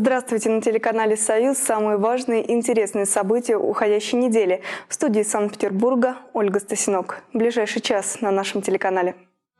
Здравствуйте, на телеканале «Союз» самые важные и интересные события уходящей недели. В студии Санкт-Петербурга Ольга Стасинок. В ближайший час на нашем телеканале.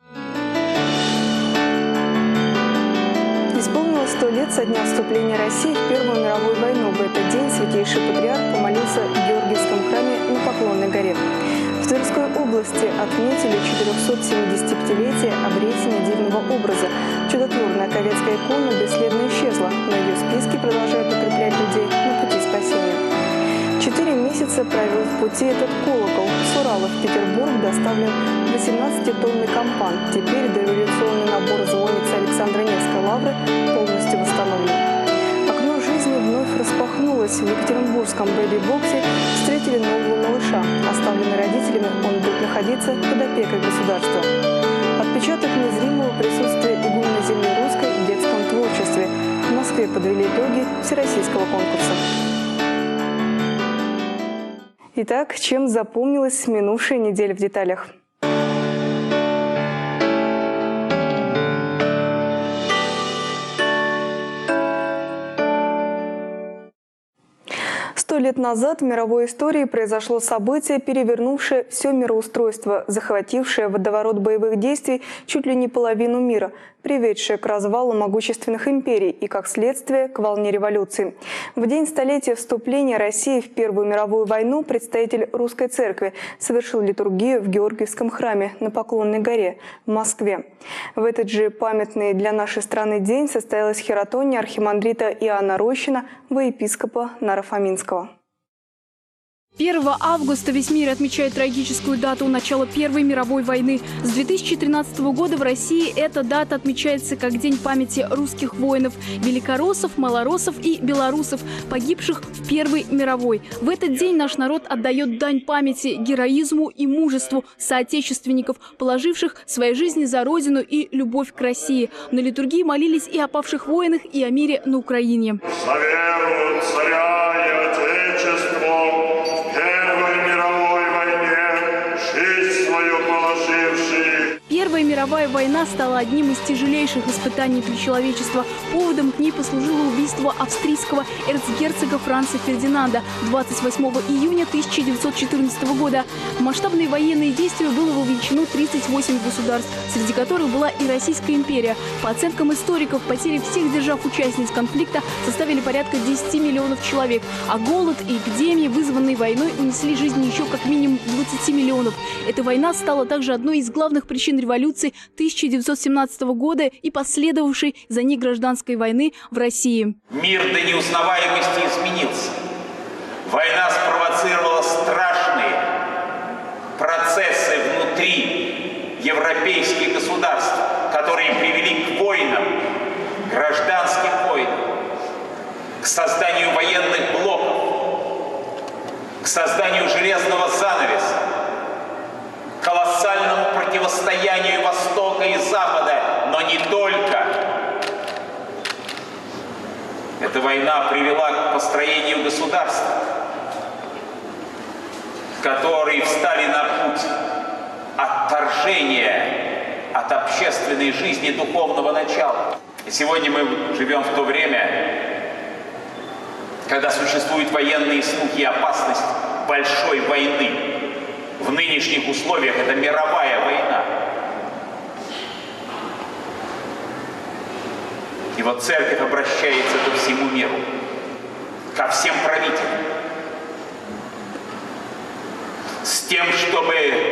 Исполнилось 100 лет со дня вступления России в Первую мировую войну. В этот день Святейший Патриарх помолился в Георгиевском храме на Поклонной горе. В Тверской области отметили 475-летие обретения дивного образа. Чудотворная ковецкая икона бесследно исчезла, но ее списки продолжают укреплять людей на пути спасения. 4 месяца провел в пути этот колокол. С Урала в Петербург доставлен 18-тонный кампан. Теперь дореволюционный набор звонницы Александра Невской лавры полностью восстановлен. Окно жизни вновь распахнулось. В Екатеринбургском бэби-боксе встретили нового малыша. Оставленный родителями, он будет находиться под опекой государства. Отпечаток незримого присутствия игумны земли русской в детском творчестве. В Москве подвели итоги всероссийского конкурса. Итак, чем запомнилась минувшая неделя в деталях? Сто лет назад в мировой истории произошло событие, перевернувшее все мироустройство, захватившее в водоворот боевых действий чуть ли не половину мира, приведшее к развалу могущественных империй и, как следствие, к волне революции. В день столетия вступления России в Первую мировую войну представитель Русской Церкви совершил литургию в Георгиевском храме на Поклонной горе в Москве. В этот же памятный для нашей страны день состоялась хератония архимандрита Иоанна Рощина во епископа Наро-Фоминского. 1 августа весь мир отмечает трагическую дату начала Первой мировой войны. С 2013 года в России эта дата отмечается как День памяти русских воинов, великороссов, малороссов и белорусов, погибших в Первой мировой. В этот день наш народ отдает дань памяти, героизму и мужеству соотечественников, положивших свои жизни за Родину и любовь к России. На литургии молились и о павших воинах, и о мире на Украине. За веру царя и отечество Первой мировой войне жизнь свою положившие. Первая мировая война стала одним из тяжелейших испытаний для человечества. Поводом к ней послужило убийство австрийского эрцгерцога Франца Фердинанда 28 июня 1914 года. В масштабные военные действия было вовлечено 38 государств, среди которых была и Российская империя. По оценкам историков, потери всех держав-участниц конфликта составили порядка 10 миллионов человек, а голод и эпидемии, вызванные войной, унесли жизни еще как минимум 20 миллионов. Эта война стала также одной из главных причин революции 1917 года и последовавшей за ней гражданской войны в России. Мир до неузнаваемости изменился. Война спровоцировала страшные процессы внутри европейских государств, которые привели к войнам, гражданским войнам, к созданию военных блоков, к созданию железного занавеса, колоссальному противостоянию Востока и Запада, но не только. Эта война привела к построению государства, которые встали на путь отторжения от общественной жизни духовного начала. И сегодня мы живем в то время, когда существуют военные слухи и опасность большой войны. В нынешних условиях это мировая война. И вот церковь обращается ко всему миру, ко всем правителям, с тем, чтобы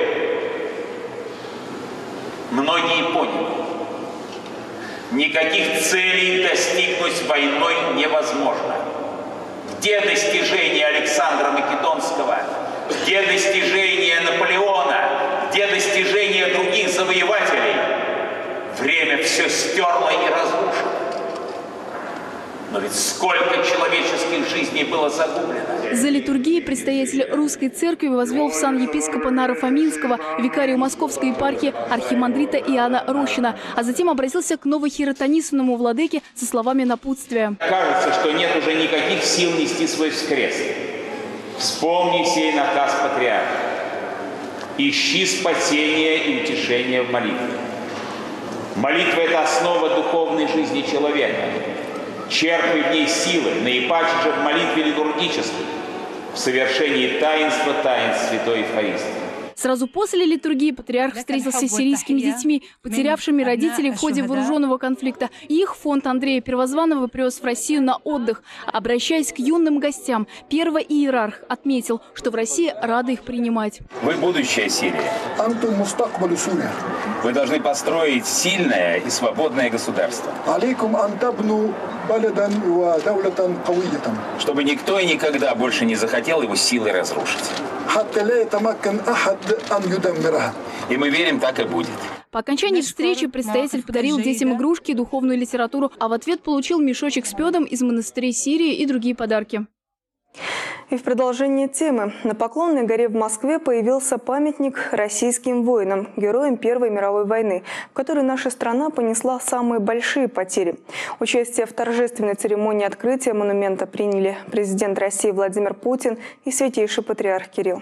многие поняли, никаких целей достигнуть войной невозможно. Где достижения Александра Македонского? Где достижения Наполеона? Где достижения других завоевателей? Время все стерло и разрушило. Но ведь сколько человеческих жизней было загублено. За литургией предстоятель Русской Церкви возвел в сан епископа Наро-Фоминского, викарию Московской епархии архимандрита Иоанна Рощина, а затем обратился к новохиротонисанному владыке со словами напутствия. Кажется, что нет уже никаких сил нести свой крест. Вспомни сей наказ патриарха. Ищи спасения и утешения в молитве. Молитва – это основа духовной жизни человека. Черпай в ней силы, наипаче же в молитве литургической, в совершении таинства таинств Святой Евхаристии. Сразу после литургии патриарх встретился с сирийскими детьми, потерявшими родителей в ходе вооруженного конфликта. Их фонд Андрея Первозванного привез в Россию на отдых. Обращаясь к юным гостям, первый иерарх отметил, что в России рады их принимать. Вы будущее Сирии. Вы должны построить сильное и свободное государство. Чтобы никто и никогда больше не захотел его силой разрушить. И мы верим, так и будет. По окончании встречи представитель подарил детям игрушки и духовную литературу, а в ответ получил мешочек с медом из монастырей Сирии и другие подарки. И в продолжение темы. На Поклонной горе в Москве появился памятник российским воинам, героям Первой мировой войны, в которой наша страна понесла самые большие потери. Участие в торжественной церемонии открытия монумента приняли президент России Владимир Путин и святейший патриарх Кирилл.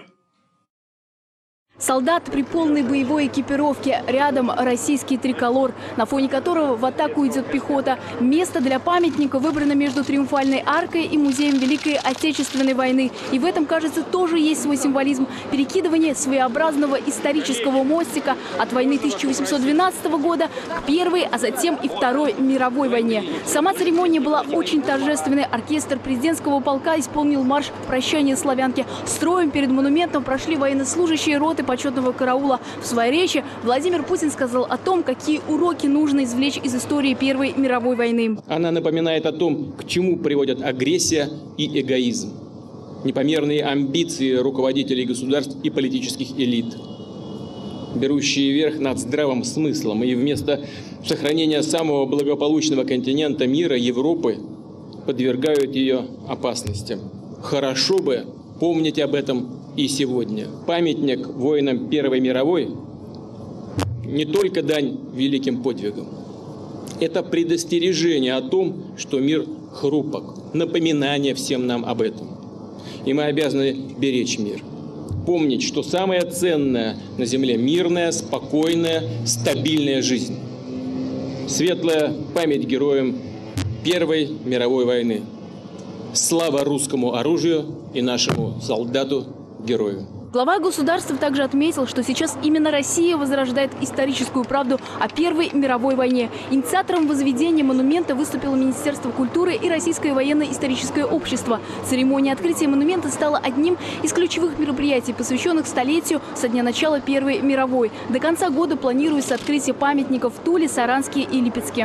Солдат при полной боевой экипировке. Рядом российский триколор, на фоне которого в атаку идет пехота. Место для памятника выбрано между Триумфальной аркой и музеем Великой Отечественной войны. И в этом, кажется, тоже есть свой символизм. Перекидывание своеобразного исторического мостика от войны 1812 года к Первой, а затем и Второй мировой войне. Сама церемония была очень торжественной. Оркестр президентского полка исполнил марш «Прощание славянки». Строем перед монументом прошли военнослужащие роты почетного караула. В своей речи Владимир Путин сказал о том, какие уроки нужно извлечь из истории Первой мировой войны. Она напоминает о том, к чему приводят агрессия и эгоизм, непомерные амбиции руководителей государств и политических элит, берущие верх над здравым смыслом, и вместо сохранения самого благополучного континента мира, Европы, подвергают ее опасностям. Хорошо бы помнить об этом и сегодня. Памятник воинам Первой мировой не только дань великим подвигам. Это предостережение о том, что мир хрупок, напоминание всем нам об этом. И мы обязаны беречь мир. Помнить, что самое ценное на земле – мирная, спокойная, стабильная жизнь. Светлая память героям Первой мировой войны. Слава русскому оружию и нашему солдату-герою. Глава государства также отметил, что сейчас именно Россия возрождает историческую правду о Первой мировой войне. Инициатором возведения монумента выступило Министерство культуры и Российское военно-историческое общество. Церемония открытия монумента стала одним из ключевых мероприятий, посвященных столетию со дня начала Первой мировой. До конца года планируется открытие памятников в Туле, Саранске и Липецке.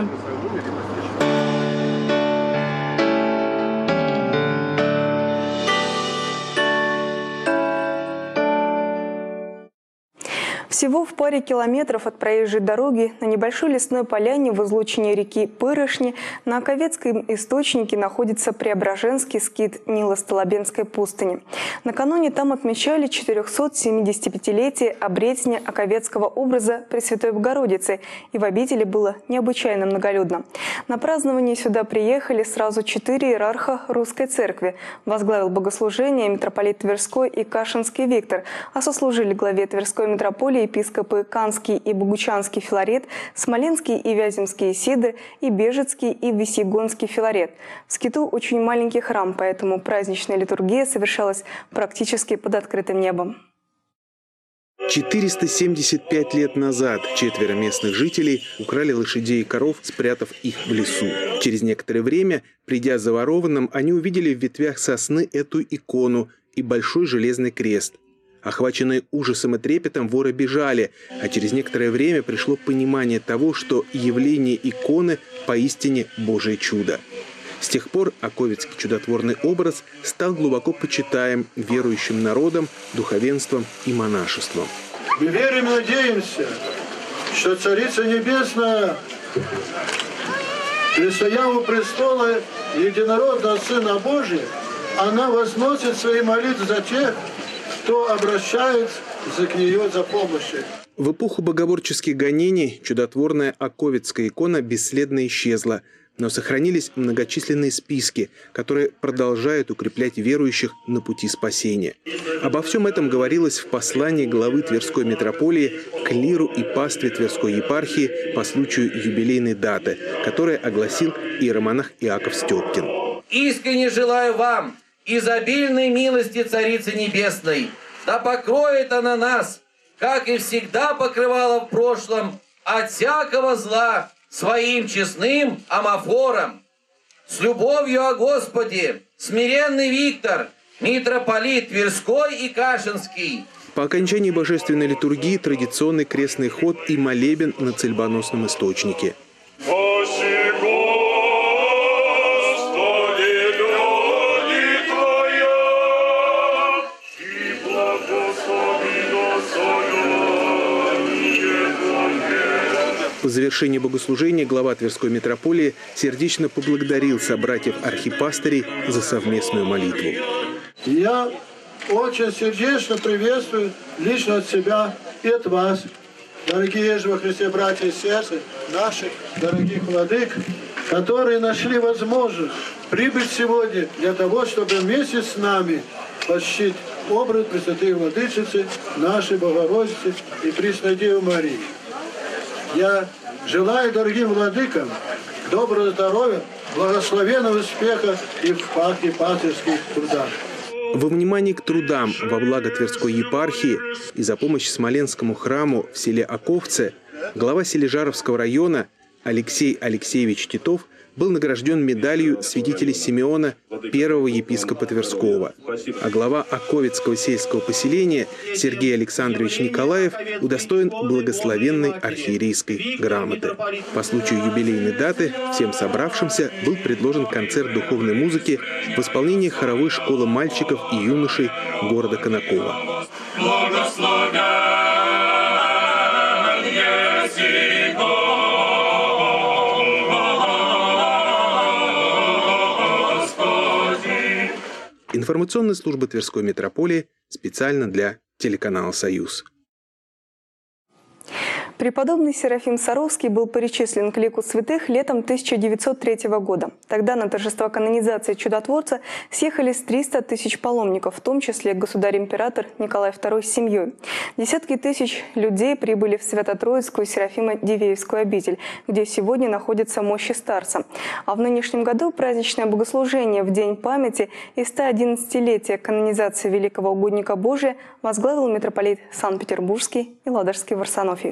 Всего в паре километров от проезжей дороги на небольшой лесной поляне в излучине реки Пырышни на Оковецком источнике находится Преображенский скит Нило-Столобенской пустыни. Накануне там отмечали 475-летие обретения оковецкого образа Пресвятой Богородицы, и в обители было необычайно многолюдно. На празднование сюда приехали сразу 4 иерарха Русской Церкви. Возглавил богослужение митрополит Тверской и Кашинский Виктор, а сослужили главе Тверской митрополии епископы Канский и Богучанский Филарет, Смоленский и Вяземский Сидор и Бежецкий и Весьегонский Филарет. В скиту очень маленький храм, поэтому праздничная литургия совершалась практически под открытым небом. 475 лет назад 4 местных жителей украли лошадей и коров, спрятав их в лесу. Через некоторое время, придя за ворованным, они увидели в ветвях сосны эту икону и большой железный крест. Охваченные ужасом и трепетом, воры бежали, а через некоторое время пришло понимание того, что явление иконы поистине Божие чудо. С тех пор оковецкий чудотворный образ стал глубоко почитаем верующим народом, духовенством и монашеством. Мы верим и надеемся, что Царица Небесная, предстоя у престола единородного Сына Божия, она возносит свои молитвы за тех, кто обращается к нее за помощью. В эпоху богоборческих гонений чудотворная оковецкая икона бесследно исчезла, но сохранились многочисленные списки, которые продолжают укреплять верующих на пути спасения. Обо всем этом говорилось в послании главы Тверской митрополии к клиру и пастве Тверской епархии по случаю юбилейной даты, которое огласил иеромонах Иаков Степкин. «Искренне желаю вам изобильной милости Царицы Небесной. Да покроет она нас, как и всегда покрывала в прошлом, от всякого зла своим честным амафором. С любовью о Господе, смиренный Виктор, митрополит Тверской и Кашинский». По окончании божественной литургии традиционный крестный ход и молебен на цельбоносном источнике. По завершении богослужения глава Тверской митрополии сердечно поблагодарил собратьев-архипастырей за совместную молитву. Я очень сердечно приветствую лично от себя и от вас, дорогие же во Христе братья и сестры, наших дорогих владык, которые нашли возможность прибыть сегодня для того, чтобы вместе с нами почтить образ Пресвятой Владычицы, нашей Богородицы и Пресной Девы Марии. Я желаю дорогим владыкам доброго здоровья, благословенного успеха и в архипастырских трудах. Во внимании к трудам во благо Тверской епархии и за помощь Смоленскому храму в селе Оковце глава Сележаровского района Алексей Алексеевич Титов был награжден медалью святителя Симеона, первого епископа Тверского. А глава Оковецкого сельского поселения Сергей Александрович Николаев удостоен благословенной архиерейской грамоты. По случаю юбилейной даты всем собравшимся был предложен концерт духовной музыки в исполнении хоровой школы мальчиков и юношей города Конакова. Информационная служба Тверской митрополии специально для телеканала «Союз». Преподобный Серафим Саровский был причислен к лику святых летом 1903 года. Тогда на торжество канонизации чудотворца съехались 300 тысяч паломников, в том числе государь-император Николай II с семьей. Десятки тысяч людей прибыли в Свято-Троицкую Серафимо-Дивеевскую обитель, где сегодня находятся мощи старца. А в нынешнем году праздничное богослужение в День памяти и 111-летия канонизации великого угодника Божия возглавил митрополит Санкт-Петербургский и Ладожский Варсонофий.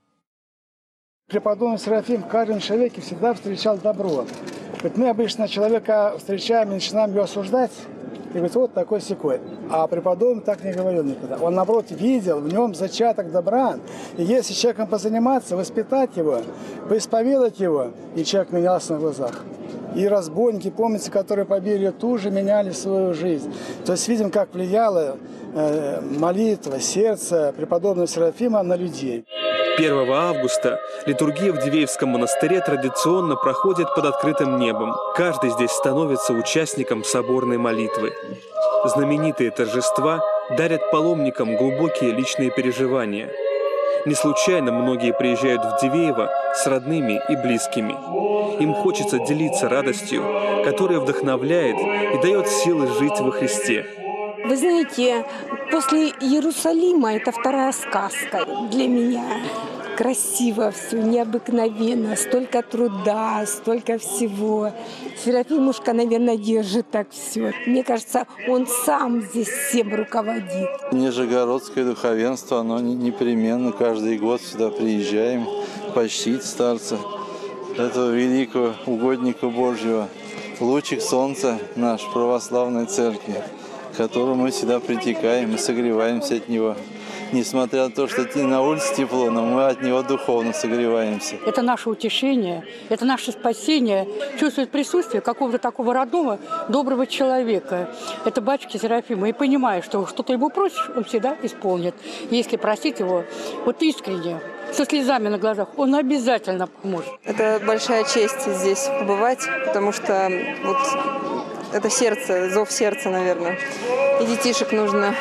Преподобный Серафим в каждом человеке всегда встречал добро. Ведь мы обычно человека встречаем и начинаем его осуждать, и говорит, вот такой-сякой. А преподобный так не говорил никогда. Он, наоборот, видел в нем зачаток добра. И если человеком позаниматься, воспитать его, поисповедать его, и человек менялся на глазах. И разбойники, помните, которые побили тоже меняли свою жизнь. То есть видим, как влияла молитва, сердце преподобного Серафима на людей. 1 августа литургия в Дивеевском монастыре традиционно проходит под открытым небом. Каждый здесь становится участником соборной молитвы. Знаменитые торжества дарят паломникам глубокие личные переживания. Не случайно многие приезжают в Дивеево с родными и близкими. Им хочется делиться радостью, которая вдохновляет и дает силы жить во Христе. Вы знаете, после Иерусалима это вторая сказка для меня. Красиво все, необыкновенно, столько труда, столько всего. Серафимушка, наверное, держит так все. Мне кажется, он сам здесь всем руководит. Нижегородское духовенство, оно непременно каждый год сюда приезжаем почтить старца, этого великого угодника Божьего, лучик солнца нашей православной церкви, к которому мы всегда притекаем и согреваемся от него. Несмотря на то, что на улице тепло, но мы от него духовно согреваемся. Это наше утешение, это наше спасение. Чувствовать присутствие какого-то такого родного, доброго человека. Это батюшки Серафима. И понимаю, что что-то ему просишь, он всегда исполнит. Если просить его вот искренне, со слезами на глазах, он обязательно поможет. Это большая честь здесь побывать, потому что вот это сердце, зов сердца, наверное. И детишек нужно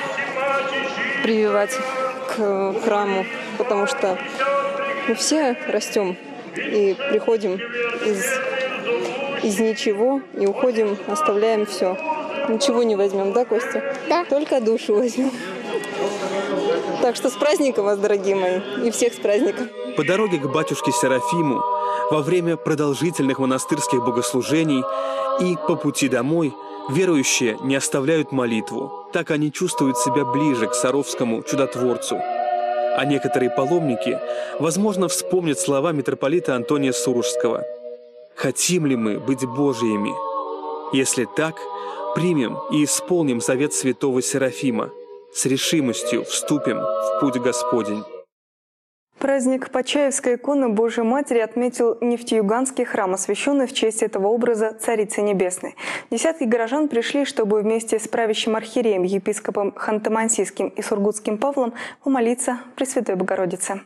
прививать к храму, потому что мы все растем и приходим из ничего и уходим, оставляем все. Ничего не возьмем, да, Костя? Да. Только душу возьмем. Так что с праздником вас, дорогие мои, и всех с праздником. По дороге к батюшке Серафиму, во время продолжительных монастырских богослужений и по пути домой верующие не оставляют молитву. Так они чувствуют себя ближе к Саровскому чудотворцу. А некоторые паломники, возможно, вспомнят слова митрополита Антония Сурожского. «Хотим ли мы быть Божьими? Если так, примем и исполним завет святого Серафима. С решимостью вступим в путь Господень». Праздник Почаевской иконы Божьей Матери отметил Нефтеюганский храм, освященный в честь этого образа Царицы Небесной. Десятки горожан пришли, чтобы вместе с правящим архиереем, епископом Ханты-Мансийским и Сургутским Павлом помолиться Пресвятой Богородице.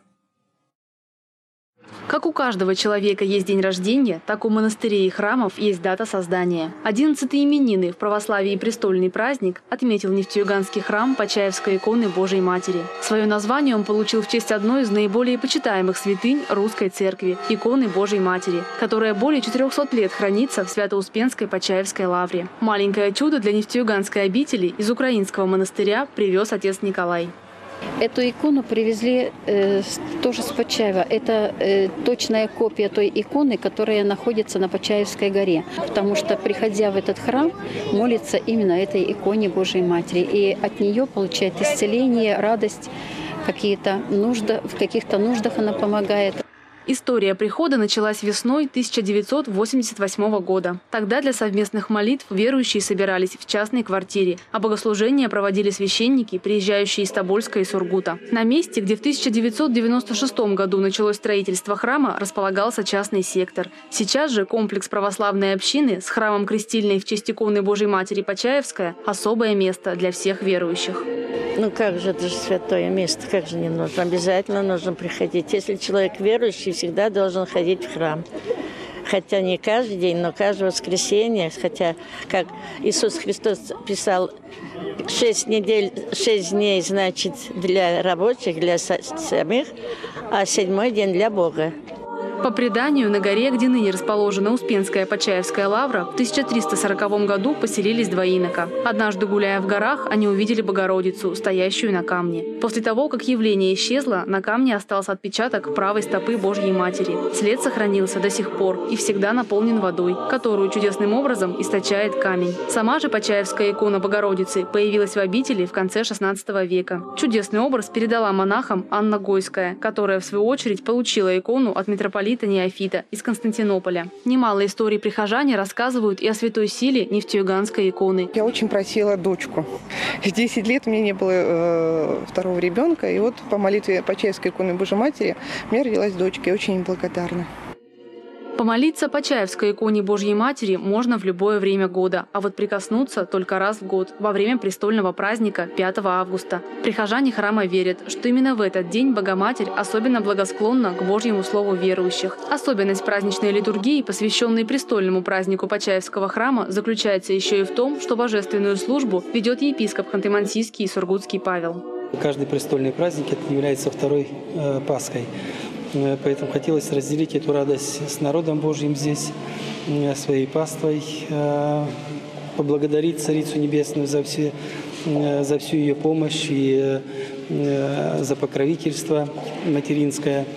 Как у каждого человека есть день рождения, так у монастырей и храмов есть дата создания. 11-й именины в православии престольный праздник отметил Нефтеюганский храм Почаевской иконы Божьей Матери. Свое название он получил в честь одной из наиболее почитаемых святынь русской церкви – иконы Божьей Матери, которая более 400 лет хранится в Свято-Успенской Почаевской лавре. Маленькое чудо для Нефтеюганской обители из украинского монастыря привез отец Николай. Эту икону привезли тоже с Почаева. Это точная копия той иконы, которая находится на Почаевской горе. Потому что, приходя в этот храм, молится именно этой иконе Божьей Матери. И от нее получает исцеление, радость, в каких-то нуждах она помогает. История прихода началась весной 1988 года. Тогда для совместных молитв верующие собирались в частной квартире, а богослужения проводили священники, приезжающие из Тобольска и Сургута. На месте, где в 1996 году началось строительство храма, располагался частный сектор. Сейчас же комплекс православной общины с храмом крестильной в честь иконы Божьей Матери Почаевская – особое место для всех верующих. Ну как же, это же святое место, как же не нужно? Обязательно нужно приходить. Если человек верующий, всегда должен ходить в храм. Хотя не каждый день, но каждое воскресенье. Хотя, как Иисус Христос писал, 6 дней, значит, для рабочих, для самих, а 7-й день для Бога. По преданию, на горе, где ныне расположена Успенская Почаевская лавра, в 1340 году поселились два инока. Однажды, гуляя в горах, они увидели Богородицу, стоящую на камне. После того, как явление исчезло, на камне остался отпечаток правой стопы Божьей Матери. След сохранился до сих пор и всегда наполнен водой, которую чудесным образом источает камень. Сама же Почаевская икона Богородицы появилась в обители в конце XVI века. Чудесный образ передала монахам Анна Гойская, которая, в свою очередь, получила икону от митрополита Неофита из Константинополя. Немало историй прихожане рассказывают и о святой силе Нефтеюганской иконы. Я очень просила дочку. В 10 лет у меня не было второго ребенка, и вот по молитве Почаевской иконы Божьей Матери у меня родилась дочка. Я очень благодарна. Помолиться Почаевской иконе Божьей Матери можно в любое время года, а вот прикоснуться только раз в год, во время престольного праздника 5 августа. Прихожане храма верят, что именно в этот день Богоматерь особенно благосклонна к Божьему Слову верующих. Особенность праздничной литургии, посвященной престольному празднику Почаевского храма, заключается еще и в том, что божественную службу ведет епископ Ханты-Мансийский и Сургутский Павел. Каждый престольный праздник это является второй Пасхой. Поэтому хотелось разделить эту радость с народом Божьим здесь, своей паствой, поблагодарить Царицу Небесную за всю ее помощь и за покровительство материнское.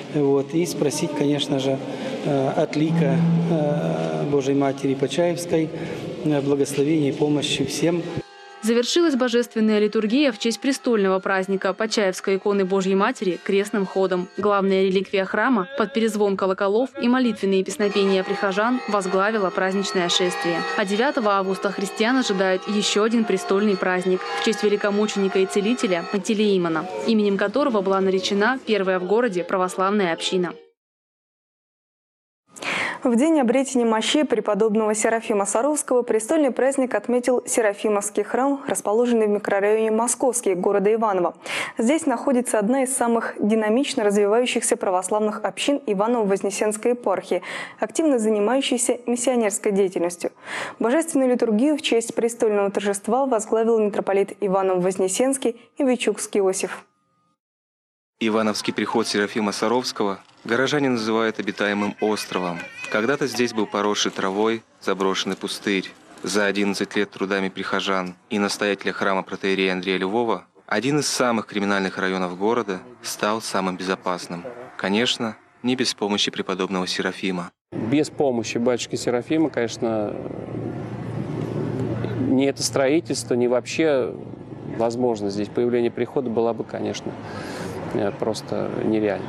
И спросить, конечно же, от лика Божьей Матери Почаевской благословения и помощи всем. Завершилась божественная литургия в честь престольного праздника Почаевской иконы Божьей Матери крестным ходом. Главная реликвия храма под перезвон колоколов и молитвенные песнопения прихожан возглавила праздничное шествие. А 9 августа христиан ожидает еще один престольный праздник в честь великомученика и целителя Пантелеимона, именем которого была наречена первая в городе православная община. В день обретения мощей преподобного Серафима Саровского престольный праздник отметил Серафимовский храм, расположенный в микрорайоне Московский города Иваново. Здесь находится одна из самых динамично развивающихся православных общин Иваново-Вознесенской епархии, активно занимающейся миссионерской деятельностью. Божественную литургию в честь престольного торжества возглавил митрополит Иваново-Вознесенский и Вичугский Иосиф. Ивановский приход Серафима Саровского горожане называют обитаемым островом. Когда-то здесь был поросший травой заброшенный пустырь. За 11 лет трудами прихожан и настоятеля храма протоиерея Андрея Львова один из самых криминальных районов города стал самым безопасным. Конечно, не без помощи преподобного Серафима. Без помощи батюшки Серафима, конечно, ни это строительство, ни вообще возможность здесь появления прихода была бы, конечно, просто нереальна.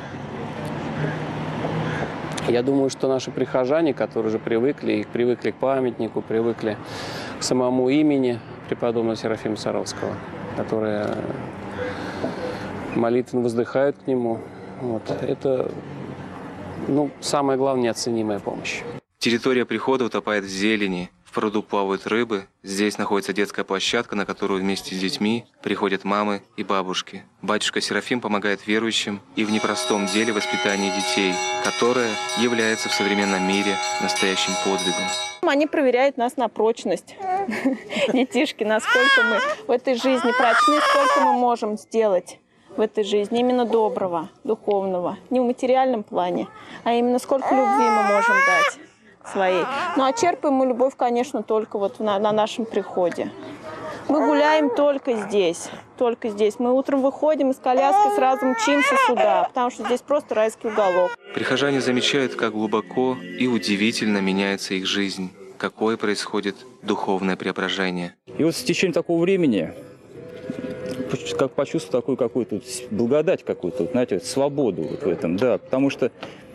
Я думаю, что наши прихожане, которые уже привыкли к памятнику, привыкли к самому имени преподобного Серафима Саровского, которые молитвенно воздыхают к нему, вот, это, самая главная неоценимая помощь. Территория прихода утопает в зелени, в пруду плавают рыбы, здесь находится детская площадка, на которую вместе с детьми приходят мамы и бабушки. Батюшка Серафим помогает верующим и в непростом деле воспитания детей, которое является в современном мире настоящим подвигом. Они проверяют нас на прочность. Детишки, насколько мы в этой жизни прочны, сколько мы можем сделать в этой жизни, именно доброго, духовного, не в материальном плане, а именно сколько любви мы можем дать своей. Ну а черпаем мы любовь, конечно, только вот на нашем приходе. Мы гуляем только здесь, только здесь. Мы утром выходим из коляски, сразу мчимся сюда, потому что здесь просто райский уголок. Прихожане замечают, как глубоко и удивительно меняется их жизнь, какое происходит духовное преображение. И вот с течением такого времени как почувствовал такую какую-то благодать, какую-то, знаете, свободу вот в этом, да, потому что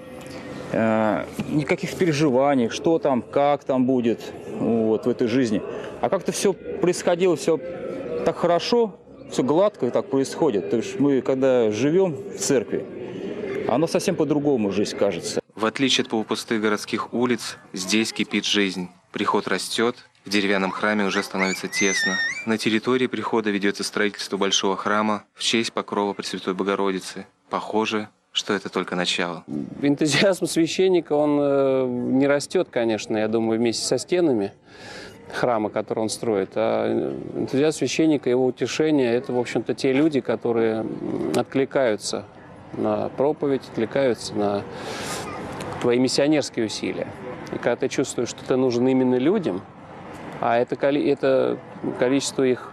никаких переживаний, что там, как там будет вот, в этой жизни. А как-то все происходило, все так хорошо, все гладко и так происходит. То есть мы, когда живем в церкви, оно совсем по-другому жизнь кажется. В отличие от полупустых городских улиц, здесь кипит жизнь. Приход растет, в деревянном храме уже становится тесно. На территории прихода ведется строительство большого храма в честь покрова Пресвятой Богородицы. Похоже, что это только начало. Энтузиазм священника, он не растет, конечно, я думаю, вместе со стенами храма, который он строит. А энтузиазм священника, его утешение, это, в общем-то, те люди, которые откликаются на проповедь, откликаются на твои миссионерские усилия. И когда ты чувствуешь, что ты нужен именно людям, а это количество их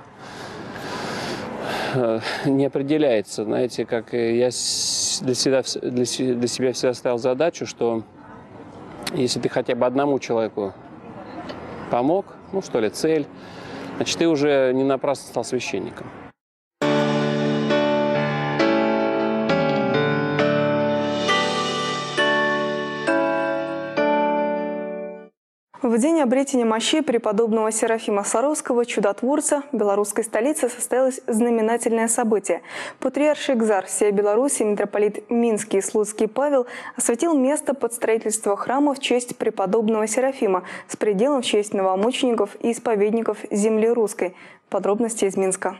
не определяется. Знаете, как я для себя всегда ставил задачу, что если ты хотя бы одному человеку помог, цель, значит, ты уже не напрасно стал священником. В день обретения мощей преподобного Серафима Саровского, чудотворца, в белорусской столице состоялось знаменательное событие. Патриарх Экзарх всей Беларуси, митрополит Минский и Слуцкий Павел осветил место под строительство храма в честь преподобного Серафима с пределом в честь новомучеников и исповедников земли русской. Подробности из Минска.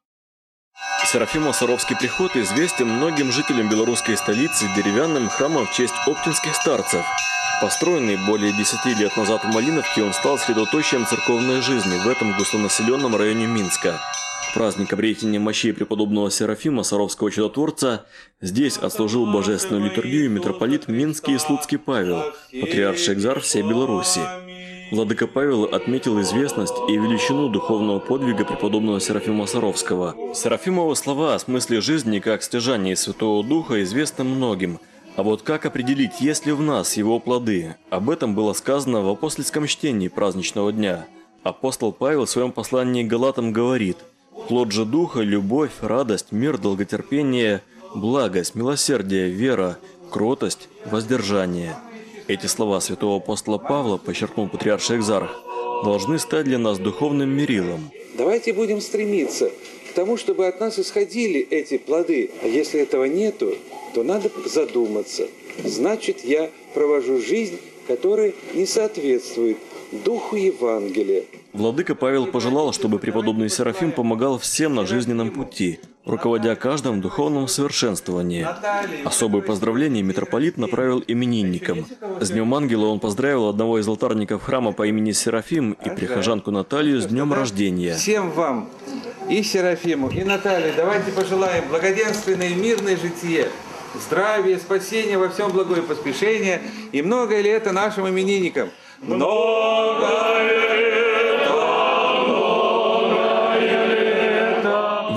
Серафимо-Саровский приход известен многим жителям белорусской столицы деревянным храмом в честь оптинских старцев. Построенный более 10 лет назад в Малиновке, он стал средоточием церковной жизни в этом густонаселенном районе Минска. В праздник обретения мощей преподобного Серафима Саровского чудотворца здесь отслужил божественную литургию митрополит Минский и Слуцкий Павел, патриарх Экзарх всей Беларуси. Владыка Павел отметил известность и величину духовного подвига преподобного Серафима Саровского. Серафимовы слова о смысле жизни как стяжании Святого Духа известны многим. А вот как определить, есть ли в нас его плоды? Об этом было сказано в апостольском чтении праздничного дня. Апостол Павел в своем послании к Галатам говорит: «Плод же Духа – любовь, радость, мир, долготерпение, благость, милосердие, вера, кротость, воздержание». Эти слова святого апостола Павла, подчеркнул патриарх Экзарх, должны стать для нас духовным мерилом. Давайте будем стремиться к тому, чтобы от нас исходили эти плоды. А если этого нету, то надо задуматься. Значит, я провожу жизнь, которая не соответствует духу Евангелия. Владыка Павел пожелал, чтобы преподобный Серафим помогал всем на жизненном пути, руководя каждым в духовном совершенствовании. Особые поздравления митрополит направил именинникам. С Днем Ангела он поздравил одного из алтарников храма по имени Серафим и прихожанку Наталью с днем рождения. Всем вам, и Серафиму, и Наталье, давайте пожелаем благоденственное и мирное житие, здравия, спасения во всем благое поспешение и многое лето нашим именинникам. Многое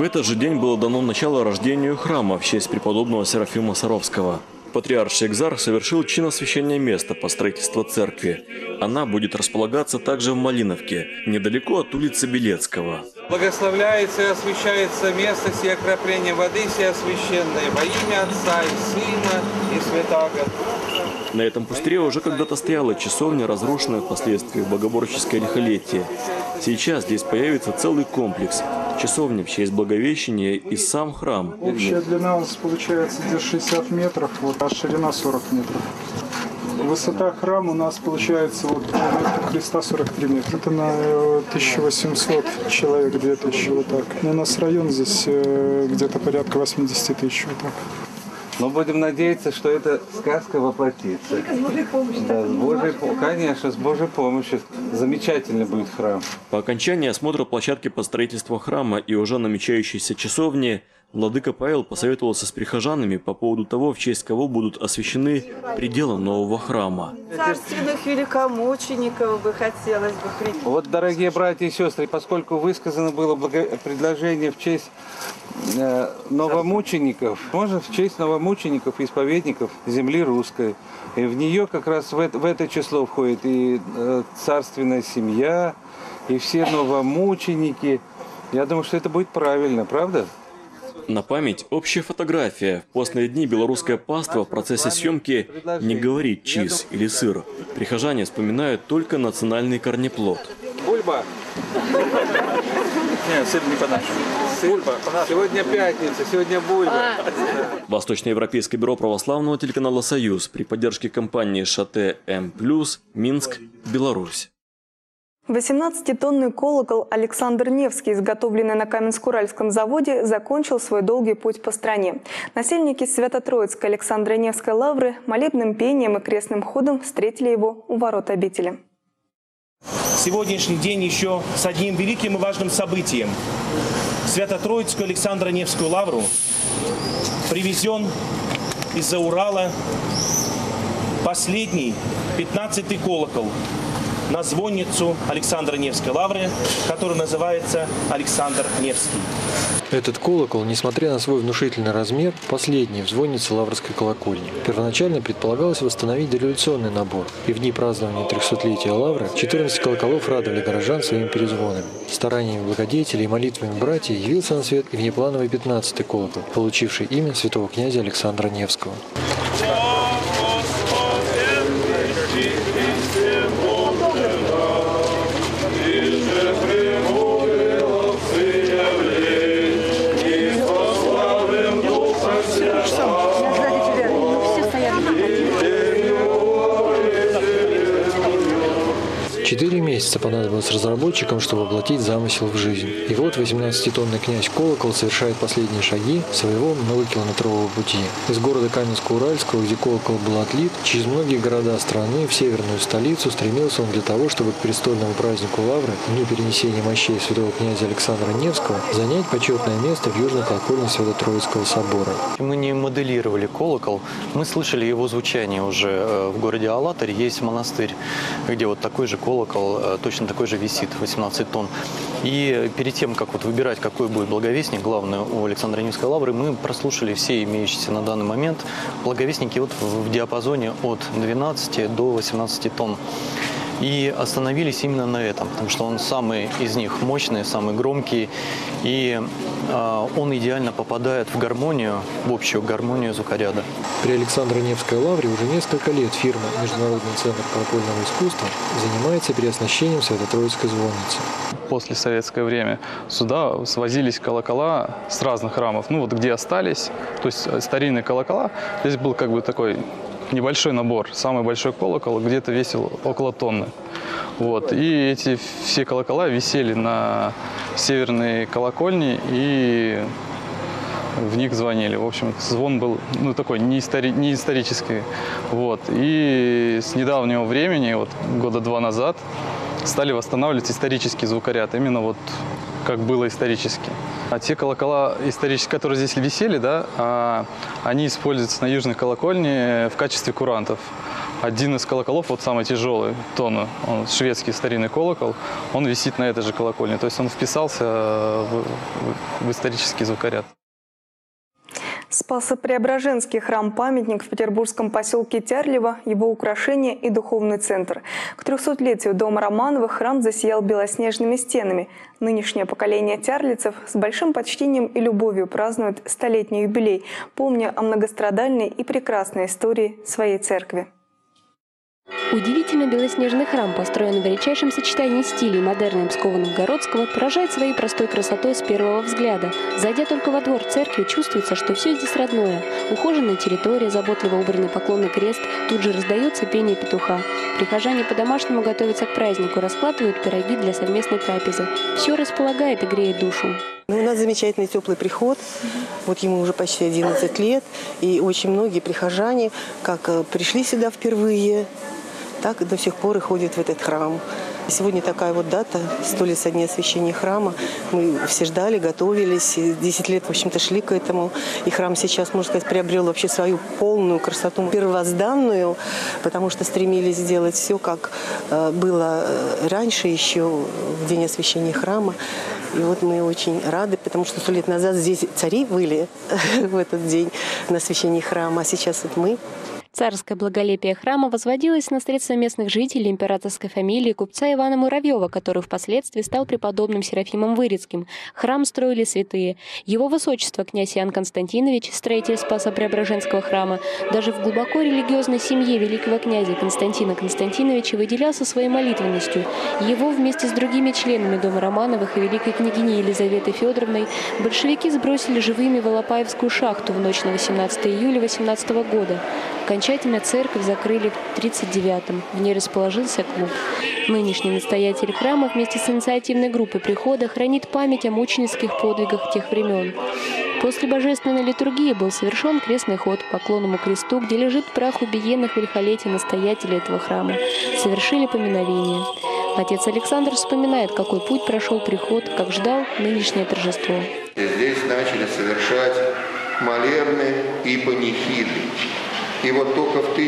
этот же день было дано начало рождению храма в честь преподобного Серафима Саровского. Патриарший экзарх совершил чин освящения места по строительству церкви. Она будет располагаться также в Малиновке, недалеко от улицы Белецкого. Благословляется и освящается место сие окропления воды сие священное во имя Отца и Сына и Святаго. На этом пустыре уже когда-то стояла часовня, разрушенная впоследствии в богоборческое лихолетие. Сейчас здесь появится целый комплекс. Часовня в честь Благовещения и сам храм. Общая длина у нас получается где 60 метров, а ширина 40 метров. Высота храма у нас получается от Христа 43 метра. Это на 1800 человек, 2000, вот так. У нас район здесь где-то порядка 80 тысяч, вот так. Но будем надеяться, что эта сказка воплотится. Только с Божьей помощью. Да, с Божьей, конечно, с Божьей помощью. Замечательный будет храм. По окончании осмотра площадки под строительство храма и уже намечающейся часовни, владыка Павел посоветовался с прихожанами по поводу того, в честь кого будут освящены пределы нового храма. Царственных великомучеников бы хотелось бы принять. Вот, дорогие братья и сестры, поскольку высказано было предложение в честь новомучеников, можно в честь новомучеников, исповедников земли русской. И в нее как раз в это число входит и царственная семья, и все новомученики. Я думаю, что это будет правильно, правда? На память общая фотография. В постные дни белорусское паство в процессе съемки не говорит чиз или сыр. Прихожане вспоминают только национальный корнеплод. Бульба. Нет, сыр не по-нашему. Бульба. Сегодня пятница, сегодня бульба. Восточноевропейское бюро православного телеканала «Союз» при поддержке компании «Шате М+», Минск, Беларусь. 18-тонный колокол «Александр Невский», изготовленный на Каменск-Уральском заводе, закончил свой долгий путь по стране. Насельники Свято-Троицкой Александро-Невской лавры молебным пением и крестным ходом встретили его у ворот обители. Сегодняшний день еще с одним великим и важным событием. В Свято-Троицкую Александро-Невскую лавру привезен из-за Урала последний 15-й колокол на звонницу Александро-Невской лавры, который называется Александр Невский. Этот колокол, несмотря на свой внушительный размер, последний в звоннице Лаврской колокольни. Первоначально предполагалось восстановить дореволюционный набор, и в дни празднования 300-летия Лавры 14 колоколов радовали горожан своими перезвонами. Стараниями благодетелей и молитвами братьев явился на свет и внеплановый 15-й колокол, получивший имя святого князя Александра Невского. Четыре месяца понадобилось разработчикам, чтобы воплотить замысел в жизнь. И вот 18-тонный князь Колокол совершает последние шаги своего многокилометрового пути. Из города Каменска-Уральского, где колокол был отлит, через многие города страны в северную столицу стремился он для того, чтобы к престольному празднику Лавры, дню перенесения мощей святого князя Александра Невского, занять почетное место в южной колокольне Свято-Троицкого собора. Мы не моделировали колокол, мы слышали его звучание уже. В городе Алатырь есть монастырь, где вот такой же колокол, точно такой же висит, 18 тонн. И перед тем, как вот выбирать, какой будет благовестник, главный у Александра Невской лавры, мы прослушали все имеющиеся на данный момент благовестники вот в диапазоне от 12 до 18 тонн. И остановились именно на этом, потому что он самый из них мощный, самый громкий, и он идеально попадает в гармонию, в общую гармонию звукоряда. При Александро-Невской лавре уже несколько лет фирма «Международный центр колокольного искусства» занимается переоснащением Свято-Троицкой звонницы. После советское время сюда свозились колокола с разных храмов, ну вот где остались, то есть старинные колокола. Здесь был как бы такой небольшой набор. Самый большой колокол где-то весил около тонны. Вот. И эти все колокола висели на северной колокольне, и в них звонили. В общем, звон был такой не исторический. Вот. И с недавнего времени, вот года 2 назад, стали восстанавливать исторический звукоряд. Именно вот как было исторически. А те колокола исторические, которые здесь висели, да, они используются на южной колокольне в качестве курантов. один из колоколов, вот самый тяжелый, тонна, он шведский старинный колокол, он висит на этой же колокольне. То есть он вписался в исторический звукоряд. Спасо-Преображенский храм-памятник в петербургском поселке Тярлево, его украшение и духовный центр. К 300-летию дома Романовых храм засиял белоснежными стенами. Нынешнее поколение тярлицев с большим почтением и любовью празднует столетний юбилей, помня о многострадальной и прекрасной истории своей церкви. Удивительно белоснежный храм, построенный в редчайшем сочетании стилей модерна и Пскова-Новгородского, поражает своей простой красотой с первого взгляда. Зайдя только во двор церкви, чувствуется, что все здесь родное. Ухоженная территория, заботливо убранный поклонный крест, тут же раздается пение петуха. Прихожане по-домашнему готовятся к празднику, раскладывают пироги для совместной трапезы. Все располагает и греет душу. У нас замечательный теплый приход, вот ему уже почти 11 лет, и очень многие прихожане, как пришли сюда впервые, так до сих пор и ходят в этот храм. Сегодня такая вот дата, 100 лет со дня освящения храма. Мы все ждали, готовились, 10 лет, в общем-то, шли к этому. И храм сейчас, можно сказать, приобрел вообще свою полную красоту, первозданную, потому что стремились сделать все, как было раньше, еще в день освящения храма. И вот мы очень рады, потому что 100 лет назад здесь цари были в этот день на освящении храма, а сейчас вот мы. Царское благолепие храма возводилось на средства местных жителей императорской фамилии купца Ивана Муравьева, который впоследствии стал преподобным Серафимом Вырицким. Храм строили святые. Его высочество князь Иоанн Константинович, строитель Спасо-Преображенского храма, даже в глубоко религиозной семье великого князя Константина Константиновича выделялся своей молитвенностью. Его вместе с другими членами дома Романовых и великой княгиней Елизаветой Федоровной большевики сбросили живыми в Алапаевскую шахту в ночь на 18 июля 18 года. Окончательно церковь закрыли в 1939-м. В ней расположился клуб. Нынешний настоятель храма вместе с инициативной группой прихода хранит память о мученических подвигах тех времен. После божественной литургии был совершен крестный ход к поклонному кресту, где лежит прах убиенных в лихолетие настоятеля этого храма. Совершили поминовение. Отец Александр вспоминает, какой путь прошел приход, как ждал нынешнее торжество. Здесь начали совершать молебны и панихиды. И вот только в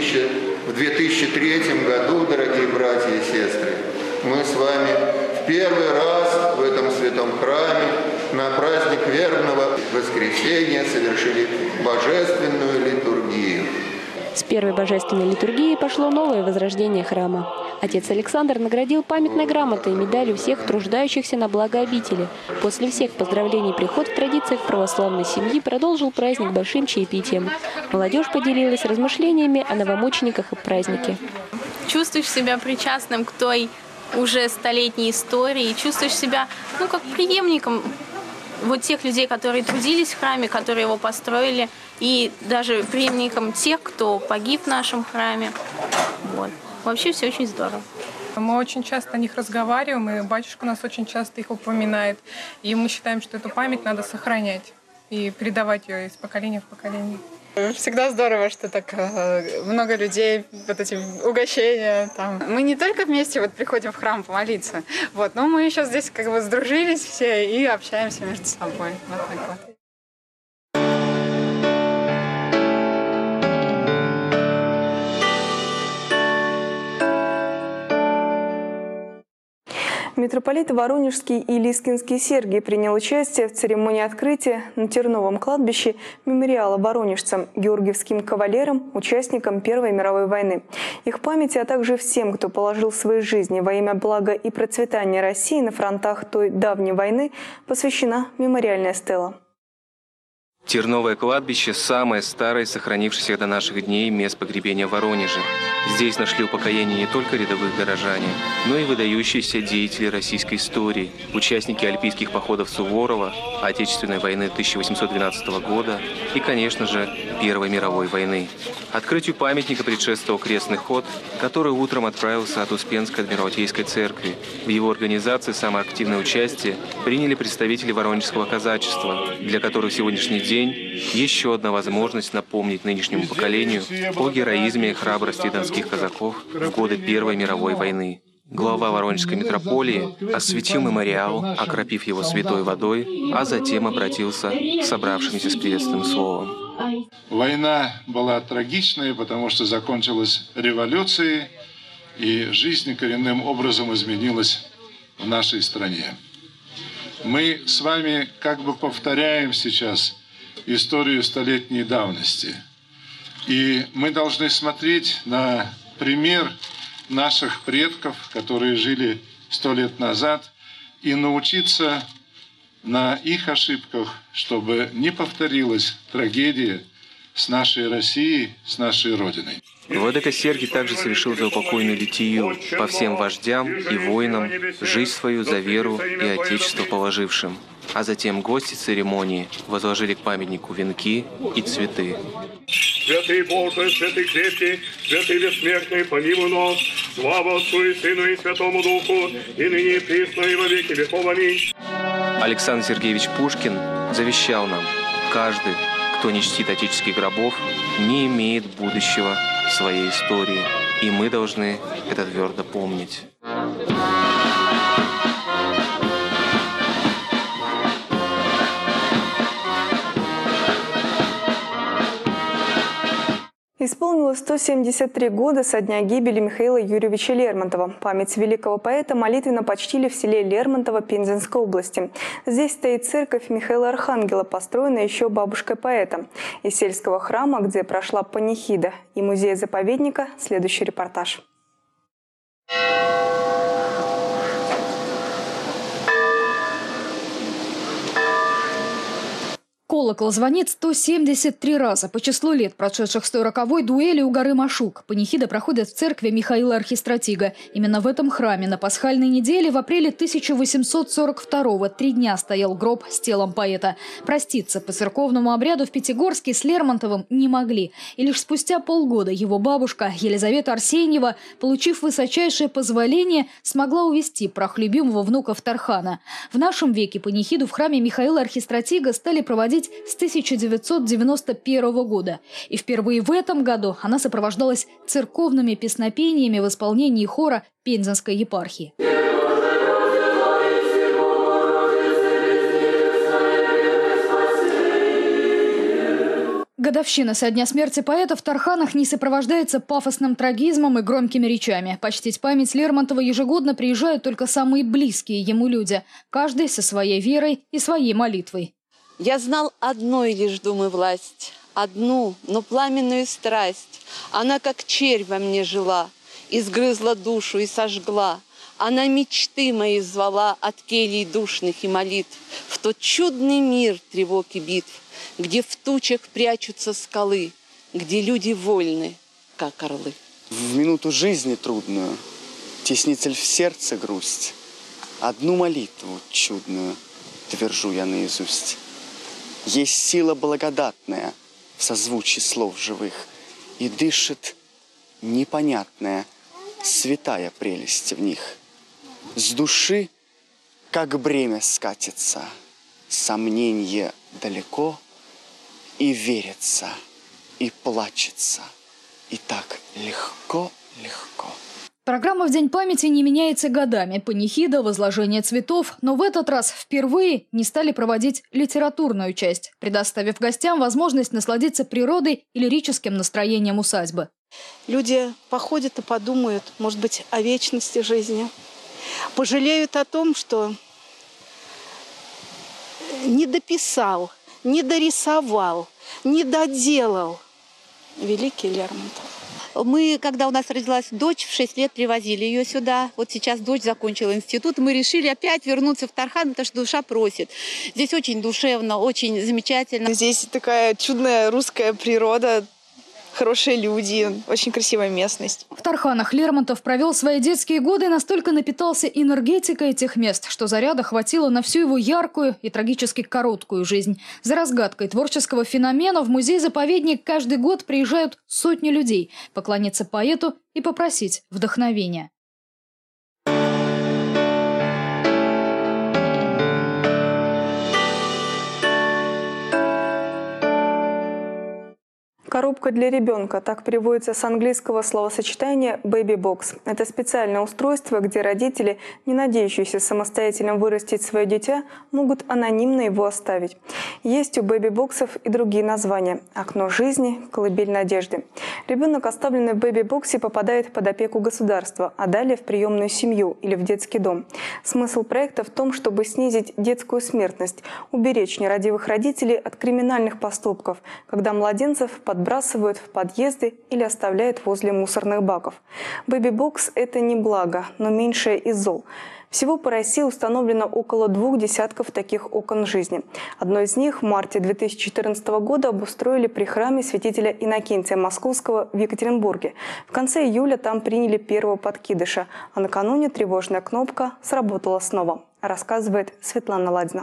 2003 году, дорогие братья и сестры, мы с вами в первый раз в этом святом храме на праздник вербного воскресения совершили божественную литургию. С первой божественной литургии пошло новое возрождение храма. Отец Александр наградил памятной грамотой и медалью всех труждающихся на благо обители. После всех поздравлений приход в традициях православной семьи продолжил праздник большим чаепитием. Молодежь поделилась размышлениями о новомучениках и празднике. Чувствуешь себя причастным к той уже столетней истории, чувствуешь себя, как преемником вот тех людей, которые трудились в храме, которые его построили, и даже преемником тех, кто погиб в нашем храме. Вот. Вообще все очень здорово. Мы очень часто о них разговариваем, и батюшка нас очень часто их упоминает. И мы считаем, что эту память надо сохранять и передавать ее из поколения в поколение. Всегда здорово, что так много людей, вот эти угощения. Там. Мы не только вместе приходим в храм помолиться, но мы еще здесь сдружились все и общаемся между собой. Вот так вот. Митрополит Воронежский и Лискинский Сергий принял участие в церемонии открытия на Терновом кладбище мемориала воронежцам, георгиевским кавалерам, участникам Первой мировой войны. Их памяти, а также всем, кто положил свои жизни во имя блага и процветания России на фронтах той давней войны, посвящена мемориальная стела. Терновое кладбище – самое старое, сохранившееся до наших дней место погребения в Воронеже. Здесь нашли упокоение не только рядовых горожане, но и выдающиеся деятели российской истории, участники альпийских походов Суворова, Отечественной войны 1812 года и, конечно же, Первой мировой войны. Открытию памятника предшествовал крестный ход, который утром отправился от Успенской Адмиралтейской церкви. В его организации самое активное участие приняли представители воронежского казачества, для которых сегодняшний день еще одна возможность напомнить нынешнему поколению о героизме и храбрости донских казаков в годы Первой мировой войны. Глава Воронежской митрополии осветил мемориал, окропив его святой водой, а затем обратился к собравшимся с приветственным словом. Война была трагичной, потому что закончилась революцией, и жизнь коренным образом изменилась в нашей стране. Мы с вами как бы повторяем сейчас историю столетней давности. И мы должны смотреть на пример наших предков, которые жили 100 лет назад, и научиться на их ошибках, чтобы не повторилась трагедия с нашей Россией, с нашей Родиной. Владыка Сергий также совершил заупокойную литию по всем вождям и воинам, жизнь свою за веру и отечество положившим. А затем гости церемонии возложили к памятнику венки и цветы. Святый Боже, святый крепкий, святый бессмертный, помилуй нас, слава Отцу и Сыну и Святому Духу, и ныне и присно и во веки веков. Аминь. Александр Сергеевич Пушкин завещал нам: каждый, кто не чтит отеческих гробов, не имеет будущего в своей истории. И мы должны это твердо помнить. Исполнилось 173 года со дня гибели Михаила Юрьевича Лермонтова. Память великого поэта молитвенно почтили в селе Лермонтово Пензенской области. Здесь стоит церковь Михаила Архангела, построенная еще бабушкой поэта. Из сельского храма, где прошла панихида, и музея-заповедника, следующий репортаж. Колокол звонит 173 раза по числу лет, прошедших с той роковой дуэли у горы Машук. Панихида проходит в церкви Михаила Архистратига. Именно в этом храме на пасхальной неделе в апреле 1842-го 3 дня стоял гроб с телом поэта. Проститься по церковному обряду в Пятигорске с Лермонтовым не могли. И лишь спустя полгода его бабушка Елизавета Арсеньева, получив высочайшее позволение, смогла увезти прах любимого внука в Тархана. В нашем веке панихиду в храме Михаила Архистратига стали проводить с 1991 года. И впервые в этом году она сопровождалась церковными песнопениями в исполнении хора Пензенской епархии. Годовщина со дня смерти поэта в Тарханах не сопровождается пафосным трагизмом и громкими речами. Почтить память Лермонтова ежегодно приезжают только самые близкие ему люди, каждый со своей верой и своей молитвой. Я знал одной лишь думы власть, одну, но пламенную страсть. Она, как червь, во мне жила, изгрызла душу и сожгла. Она мечты мои звала от келий душных и молитв в тот чудный мир тревог и битв, где в тучах прячутся скалы, где люди вольны, как орлы. В минуту жизни трудную теснитель в сердце грусть. Одну молитву чудную твержу я наизусть. Есть сила благодатная в созвучии слов живых, и дышит непонятная, святая прелесть в них. С души, как бремя скатится, сомнение далеко, и верится, и плачется, и так легко-легко. Программа в День памяти не меняется годами. Панихида, возложение цветов. Но в этот раз впервые не стали проводить литературную часть, предоставив гостям возможность насладиться природой и лирическим настроением усадьбы. Люди походят и подумают, может быть, о вечности жизни. Пожалеют о том, что не дописал, не дорисовал, не доделал великий Лермонтов. Мы, когда у нас родилась дочь, в 6 лет привозили ее сюда. Вот сейчас дочь закончила институт. Мы решили опять вернуться в Тархан, потому что душа просит. Здесь очень душевно, очень замечательно. Здесь такая чудная русская природа, хорошие люди, очень красивая местность. В Тарханах Лермонтов провел свои детские годы и настолько напитался энергетикой этих мест, что заряда хватило на всю его яркую и трагически короткую жизнь. За разгадкой творческого феномена в музей-заповедник каждый год приезжают сотни людей поклониться поэту и попросить вдохновения. Коробка для ребенка. Так переводится с английского словосочетания «baby box». Это специальное устройство, где родители, не надеющиеся самостоятельно вырастить свое дитя, могут анонимно его оставить. Есть у бэби-боксов и другие названия – «Окно жизни», «Колыбель надежды». Ребенок, оставленный в бэби-боксе, попадает под опеку государства, а далее в приемную семью или в детский дом. Смысл проекта в том, чтобы снизить детскую смертность, уберечь нерадивых родителей от криминальных поступков, когда младенцев подбрасывают в подъезды или оставляют возле мусорных баков. Бэби-бокс – это не благо, но меньшее из зол. Всего по России установлено около 2 десятков таких окон жизни. Одно из них в марте 2014 года обустроили при храме святителя Иннокентия Московского в Екатеринбурге. В конце июля там приняли первого подкидыша, а накануне тревожная кнопка сработала снова, рассказывает Светлана Ладина.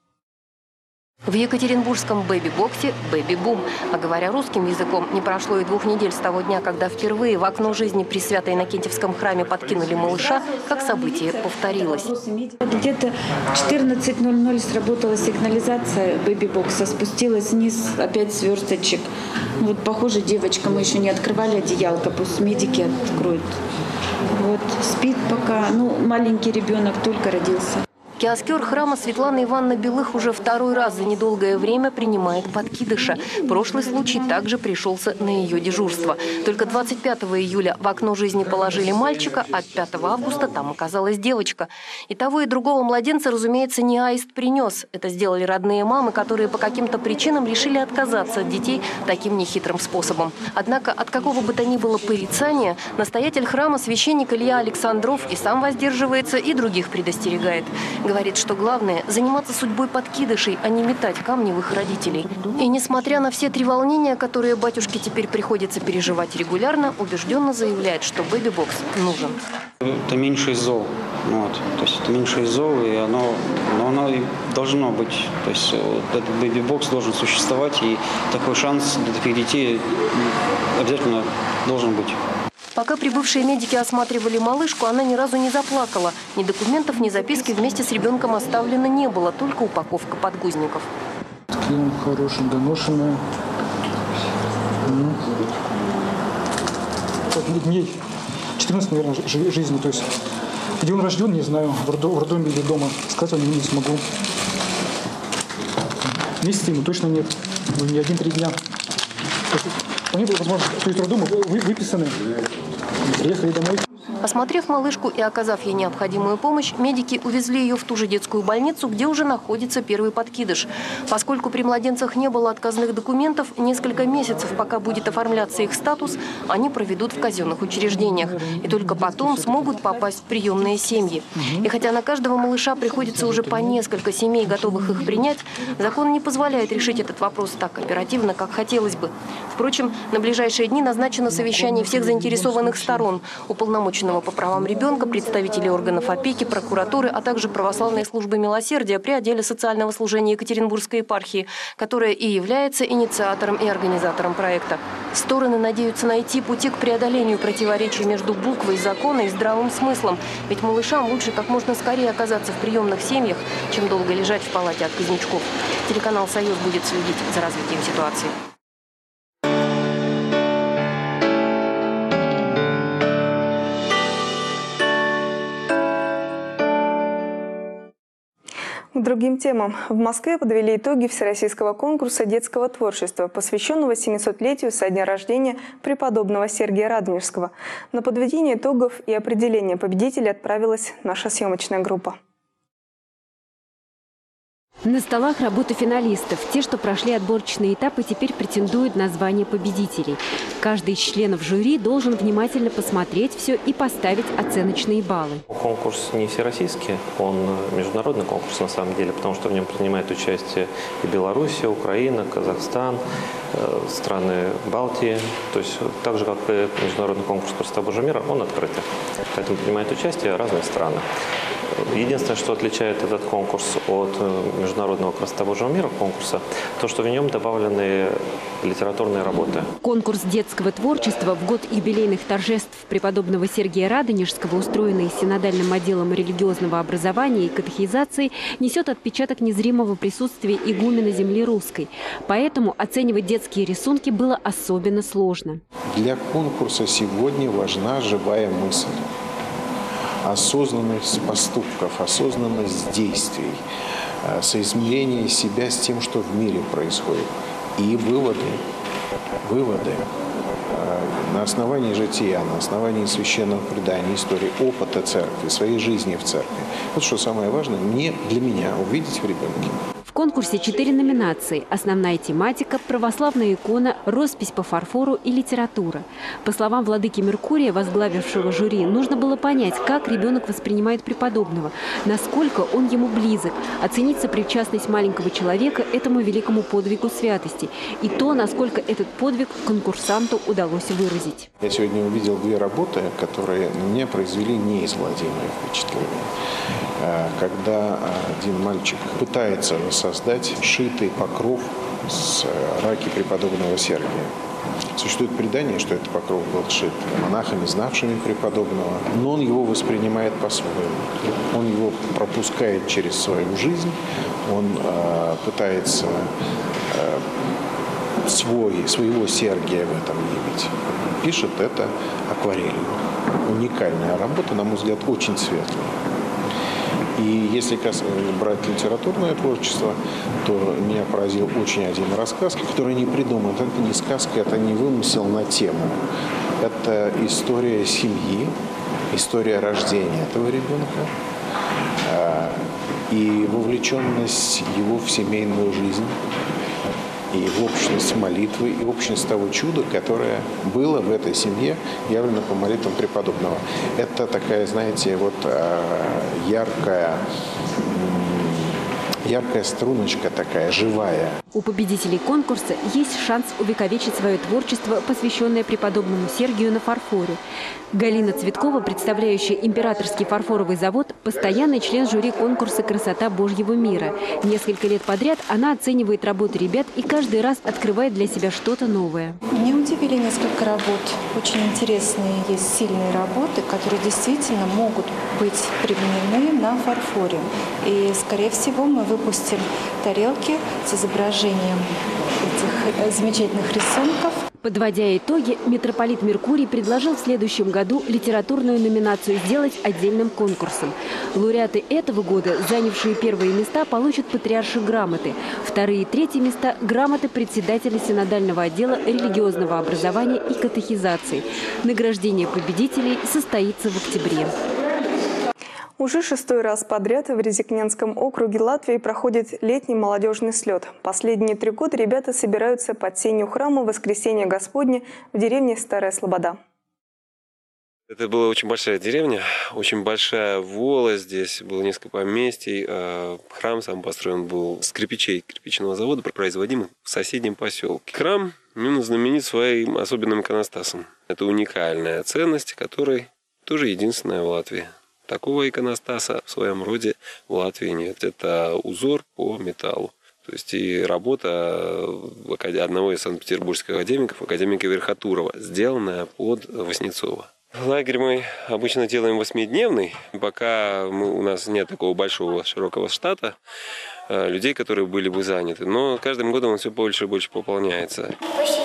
В екатеринбургском бэби-боксе «Бэби-бум». А говоря русским языком, не прошло и 2 недель с того дня, когда впервые в окно жизни при Свято-Иннокентьевском храме подкинули малыша, как событие повторилось. Где-то 14:00 сработала сигнализация бэби-бокса, спустилась вниз опять сверсточек. Вот, похоже, девочка, мы еще не открывали одеялко, пусть медики откроют. Вот, спит пока, маленький ребенок только родился. Киоскер храма Светлана Ивановна Белых уже 2-й раз за недолгое время принимает подкидыша. Прошлый случай также пришелся на ее дежурство. Только 25 июля в окно жизни положили мальчика, а 5 августа там оказалась девочка. И того, и другого младенца, разумеется, не аист принес. Это сделали родные мамы, которые по каким-то причинам решили отказаться от детей таким нехитрым способом. Однако от какого бы то ни было порицания, настоятель храма священник Илья Александров и сам воздерживается, и других предостерегает. Говорит, что главное – заниматься судьбой подкидышей, а не метать камни в их родителей. И несмотря на все треволнения, которые батюшке теперь приходится переживать регулярно, убежденно заявляет, что бэби-бокс нужен. Это меньше из зол. То есть это меньше из зол, и оно и должно быть. То есть этот бэби-бокс должен существовать, и такой шанс для таких детей обязательно должен быть. Пока прибывшие медики осматривали малышку, она ни разу не заплакала. Ни документов, ни записки вместе с ребенком оставлено не было, только упаковка подгузников. Такие хорошие, доношенные. Дней 14, наверное, жизни. То есть, где он рожден, не знаю, в роддоме или дома. Сказать вам не смогу. Месяца ему точно нет. Не 1-3 дня. Они были, возможно, из роддома выписаны. Приехали домой. Осмотрев малышку и оказав ей необходимую помощь, медики увезли ее в ту же детскую больницу, где уже находится первый подкидыш. Поскольку при младенцах не было отказных документов, несколько месяцев, пока будет оформляться их статус, они проведут в казенных учреждениях. И только потом смогут попасть в приемные семьи. И хотя на каждого малыша приходится уже по несколько семей, готовых их принять, закон не позволяет решить этот вопрос так оперативно, как хотелось бы. Впрочем, на ближайшие дни назначено совещание всех заинтересованных сторон, уполномоченного по правам ребенка, представителей органов опеки, прокуратуры, а также православной службы милосердия при отделе социального служения Екатеринбургской епархии, которая и является инициатором и организатором проекта. Стороны надеются найти пути к преодолению противоречий между буквой закона и здравым смыслом. Ведь малышам лучше как можно скорее оказаться в приемных семьях, чем долго лежать в палате отказничков. Телеканал «Союз» будет следить за развитием ситуации. К другим темам. В Москве подвели итоги всероссийского конкурса детского творчества, посвященного 700-летию со дня рождения преподобного Сергия Радонежского. На подведение итогов и определение победителя отправилась наша съемочная группа. На столах работы финалистов. Те, что прошли отборочные этапы, теперь претендуют на звание победителей. Каждый из членов жюри должен внимательно посмотреть все и поставить оценочные баллы. Конкурс не всероссийский, он международный конкурс на самом деле, потому что в нем принимают участие и Белоруссия, Украина, Казахстан, страны Балтии. То есть так же, как и международный конкурс «Красота Божьего мира», он открытый. Поэтому принимают участие разные страны. Единственное, что отличает этот конкурс от Международного красота Божьего мира конкурса, то, что в нем добавлены литературные работы. Конкурс детского творчества в год юбилейных торжеств преподобного Сергия Радонежского, устроенный Синодальным отделом религиозного образования и катехизации, несет отпечаток незримого присутствия игумена земли русской. Поэтому оценивать детские рисунки было особенно сложно. Для конкурса сегодня важна живая мысль. Осознанность поступков, осознанность действий, соизмерение себя с тем, что в мире происходит. И выводы на основании жития, на основании священного предания, истории, опыта церкви, своей жизни в церкви. Вот что самое важное для меня увидеть в ребенке. В конкурсе 4 номинации. Основная тематика – православная икона, роспись по фарфору и литература. По словам владыки Меркурия, возглавившего жюри, нужно было понять, как ребенок воспринимает преподобного, насколько он ему близок, оценить сопричастность маленького человека этому великому подвигу святости и то, насколько этот подвиг конкурсанту удалось выразить. Я сегодня увидел 2 работы, которые на меня произвели неизгладимое впечатление. Когда один мальчик пытается создать шитый покров с раки преподобного Сергия. Существует предание, что этот покров был сшит монахами, знавшими преподобного, но он его воспринимает по-своему. Он его пропускает через свою жизнь, он пытается своего Сергия в этом явить. Пишет это акварелью. Уникальная работа, на мой взгляд, очень светлая. И если брать литературное творчество, то меня поразил очень один рассказ, который не придуман. Это не сказка, это не вымысел на тему. Это история семьи, история рождения этого ребенка и вовлеченность его в семейную жизнь, и в общность молитвы, и в общность того чуда, которое было в этой семье, явлено по молитвам преподобного. Это такая, знаете, вот яркая струночка такая, живая. У победителей конкурса есть шанс увековечить свое творчество, посвященное преподобному Сергию на фарфоре. Галина Цветкова, представляющая Императорский фарфоровый завод, постоянный член жюри конкурса «Красота Божьего мира». Несколько лет подряд она оценивает работы ребят и каждый раз открывает для себя что-то новое. Меня удивили несколько работ. Очень интересные есть сильные работы, которые действительно могут быть применены на фарфоре. И, скорее всего, мы выпустим тарелки с изображением этих замечательных рисунков. Подводя итоги, митрополит Меркурий предложил в следующем году литературную номинацию сделать отдельным конкурсом. Лауреаты этого года, занявшие первые места, получат патриаршие грамоты. Вторые и третьи места – грамоты председателя Синодального отдела религиозного образования и катехизации. Награждение победителей состоится в октябре. Уже 6-й раз подряд в Резикненском округе Латвии проходит летний молодежный слет. Последние 3 года ребята собираются под сенью храма Воскресения Господня в деревне Старая Слобода. Это была очень большая деревня, очень большая волость, здесь было несколько поместий. Храм сам построен был с кирпичей кирпичного завода, производимых в соседнем поселке. Храм знаменит своим особенным иконостасом. Это уникальная ценность, которая тоже единственная в Латвии. Такого иконостаса в своем роде в Латвии нет. Это узор по металлу. То есть и работа одного из санкт-петербургских академиков, академика Верхотурова, сделанная под Васнецова. Лагерь мы обычно делаем 8-дневный, пока у нас нет такого большого широкого штата людей, которые были бы заняты. Но каждым годом он все больше и больше пополняется.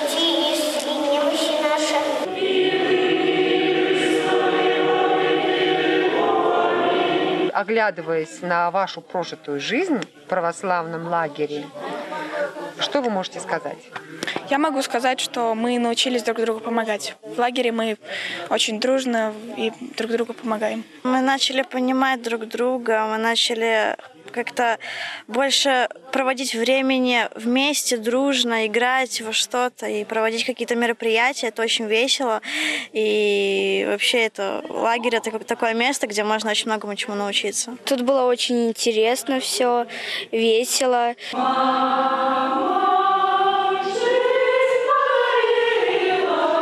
Оглядываясь на вашу прожитую жизнь в православном лагере, что вы можете сказать? Я могу сказать, что мы научились друг другу помогать. В лагере мы очень дружно и друг другу помогаем. Мы начали понимать друг друга, мы начали как-то больше проводить времени вместе, дружно, играть во что-то и проводить какие-то мероприятия. Это очень весело. И вообще это лагерь — это такое место, где можно очень многому чему научиться. Тут было очень интересно все, весело.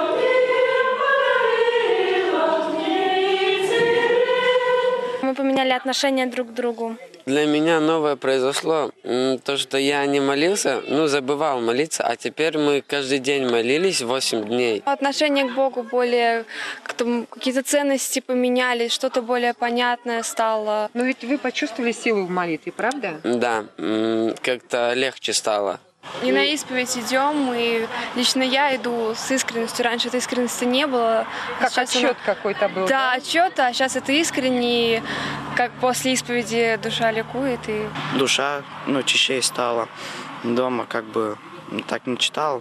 Мы поменяли отношение друг к другу. Для меня новое произошло, то, что я не молился, забывал молиться, а теперь мы каждый день молились 8 дней. Отношение к Богу более, какие-то ценности поменялись, что-то более понятное стало. Но ведь вы почувствовали силу в молитве, правда? Да, как-то легче стало. И на исповедь идем, и лично я иду с искренностью. Раньше этой искренности не было. Как отчет какой-то был. Да, отчет, а сейчас это искренне, как после исповеди душа ликует. И... Душа, чище стала. Дома так не читал.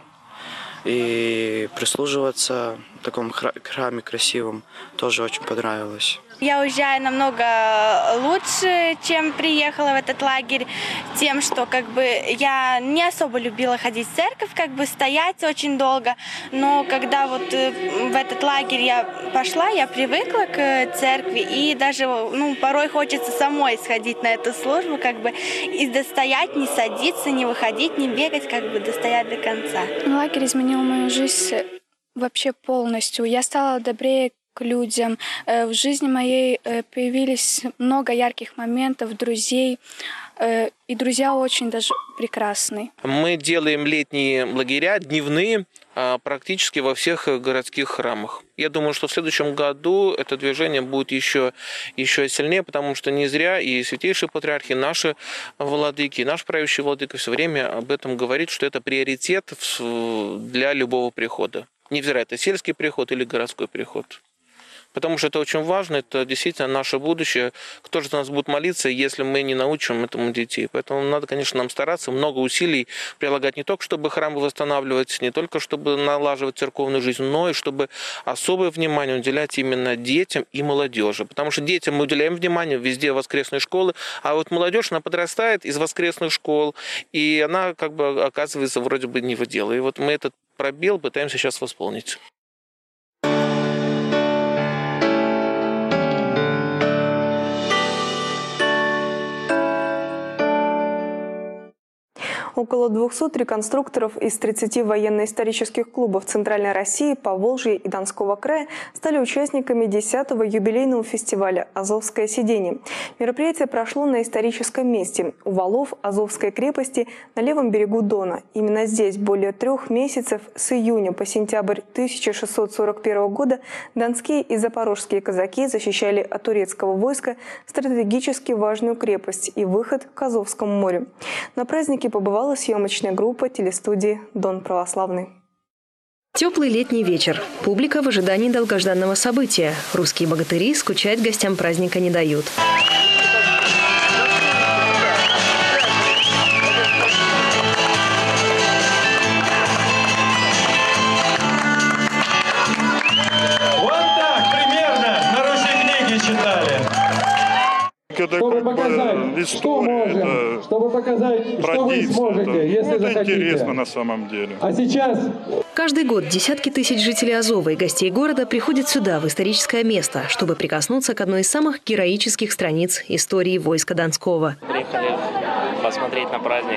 И прислуживаться в таком храме красивом тоже очень понравилось. Я уезжаю намного лучше, чем приехала в этот лагерь, тем, что я не особо любила ходить в церковь, стоять очень долго, но когда в этот лагерь я пошла, я привыкла к церкви, и даже порой хочется самой сходить на эту службу, и достоять, не садиться, не выходить, не бегать, достоять до конца. Лагерь изменил мою жизнь вообще полностью. Я стала добрее к людям. В жизни моей появились много ярких моментов, друзей. И друзья очень даже прекрасные. Мы делаем летние лагеря, дневные, практически во всех городских храмах. Я думаю, что в следующем году это движение будет еще сильнее, потому что не зря и святейшие патриархи, наши владыки, и наш правящий владыка все время об этом говорит, что это приоритет для любого прихода. Невзирая, это сельский приход или городской приход. Потому что это очень важно, это действительно наше будущее. Кто же за нас будет молиться, если мы не научим этому детей? Поэтому надо, конечно, нам стараться, много усилий прилагать не только, чтобы храмы восстанавливать, не только, чтобы налаживать церковную жизнь, но и чтобы особое внимание уделять именно детям и молодежи. Потому что детям мы уделяем внимание, везде воскресные школы, а вот молодежь, она подрастает из воскресных школ, и она оказывается вроде бы не в дело. И вот мы этот пробел пытаемся сейчас восполнить. Около 200 реконструкторов из 30 военно-исторических клубов Центральной России, Поволжья и Донского края стали участниками 10-го юбилейного фестиваля «Азовское сиденье». Мероприятие прошло на историческом месте – у валов Азовской крепости на левом берегу Дона. Именно здесь более 3 месяцев с июня по сентябрь 1641 года донские и запорожские казаки защищали от турецкого войска стратегически важную крепость и выход к Азовскому морю. На празднике побывала съемочная группа телестудии «Дон православный». Теплый летний вечер. Публика в ожидании долгожданного события. Русские богатыри скучать гостям праздника не дают. Чтобы показать, что можем, чтобы показать, что вы сможете, если захотите. Это интересно на самом деле. А сейчас... Каждый год десятки тысяч жителей Азова и гостей города приходят сюда, в историческое место, чтобы прикоснуться к одной из самых героических страниц истории войска Донского. Приехали посмотреть на праздник,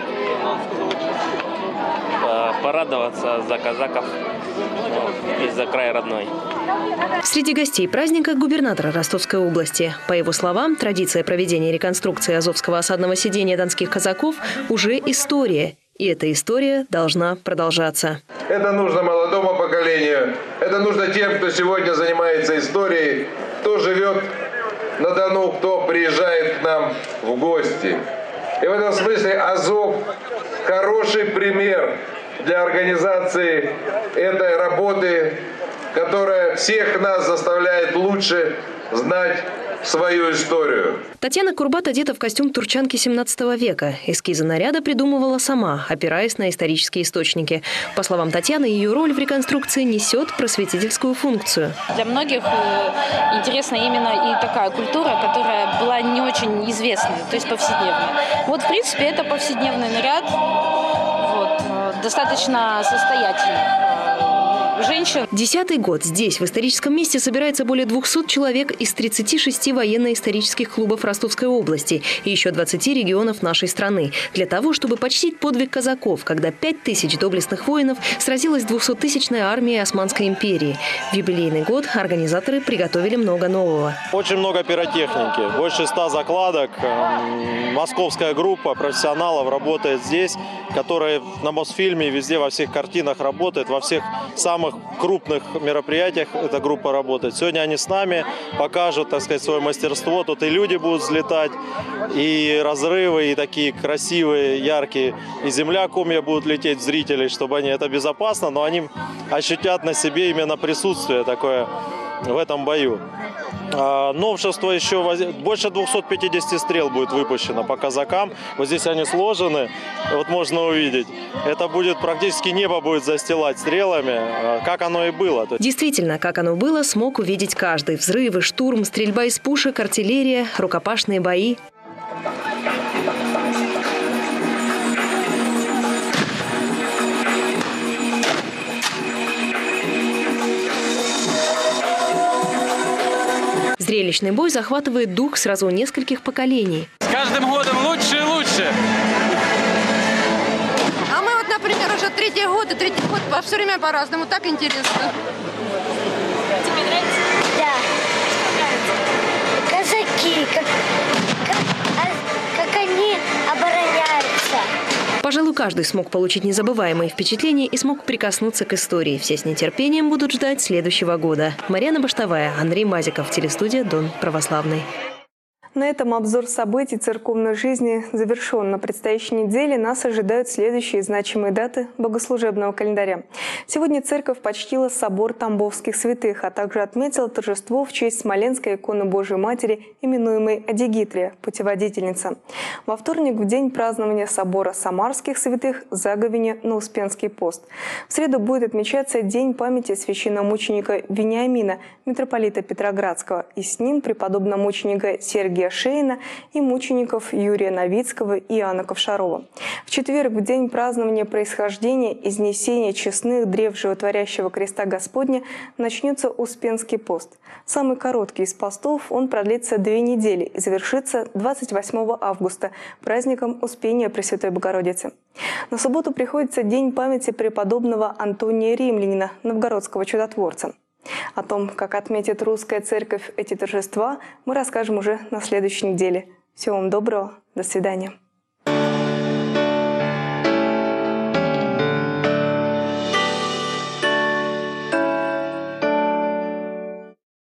порадоваться за казаков и за край родной. Среди гостей праздника губернатора Ростовской области. По его словам, традиция проведения реконструкции Азовского осадного сидения донских казаков уже история. И эта история должна продолжаться. Это нужно молодому поколению, это нужно тем, кто сегодня занимается историей, кто живет на Дону, кто приезжает к нам в гости. И в этом смысле Азов – хороший пример для организации этой работы, которая всех нас заставляет лучше знать свою историю. Татьяна Курбат одета в костюм турчанки 17 века. Эскизы наряда придумывала сама, опираясь на исторические источники. По словам Татьяны, ее роль в реконструкции несет просветительскую функцию. Для многих интересна именно и такая культура, которая была не очень известной, то есть повседневная. Вот, в принципе, это повседневный наряд, достаточно состоятельный. женщин. 10-й год здесь, в историческом месте, собирается более 200 человек из 36 военно-исторических клубов Ростовской области и еще 20 регионов нашей страны. Для того, чтобы почтить подвиг казаков, когда 5000 доблестных воинов сразилась 200-тысячная армия Османской империи. В юбилейный год организаторы приготовили много нового. Очень много пиротехники, больше 100 закладок. Московская группа профессионалов работает здесь, которая на Мосфильме везде во всех картинах работает, во всех самых крупных мероприятиях эта группа работает. Сегодня они с нами покажут, так сказать, свое мастерство. Тут и люди будут взлетать, и разрывы, и такие красивые, яркие. И земля комья будут лететь зрителей, чтобы они, это безопасно, но они ощутят на себе именно присутствие такое в этом бою. Новшество еще, больше 250 стрел будет выпущено по казакам. Вот здесь они сложены, вот можно увидеть. Это будет практически небо будет застилать стрелами, как оно и было. Действительно, как оно было, смог увидеть каждый. Взрывы, штурм, стрельба из пушек, артиллерия, рукопашные бои. Зрелищный бой захватывает дух сразу нескольких поколений. С каждым годом лучше и лучше. А мы вот, например, уже третий год все время по-разному. Так интересно. Тебе нравится? Да. Казаки, как они обороняются. Пожалуй, каждый смог получить незабываемые впечатления и смог прикоснуться к истории. Все с нетерпением будут ждать следующего года. Марьяна Баштовая, Андрей Мазиков, телестудия «Дон Православный». На этом обзор событий церковной жизни завершен. На предстоящей неделе нас ожидают следующие значимые даты богослужебного календаря. Сегодня церковь почтила собор Тамбовских святых, а также отметила торжество в честь Смоленской иконы Божией Матери, именуемой Адигитрия, путеводительница. Во вторник, в день празднования собора Самарских святых, заговение на Успенский пост. В среду будет отмечаться День памяти священномученика Вениамина, митрополита Петроградского, и с ним преподобномученика Сергия Шейна и мучеников Юрия Новицкого и Иоанна Ковшарова. В четверг, в день празднования происхождения и изнесения честных древ животворящего креста Господня, начнется Успенский пост. Самый короткий из постов, он продлится 2 недели и завершится 28 августа, праздником Успения Пресвятой Богородицы. На субботу приходится День памяти преподобного Антония Римлянина, новгородского чудотворца. О том, как отметит русская церковь эти торжества, мы расскажем уже на следующей неделе. Всего вам доброго, до свидания.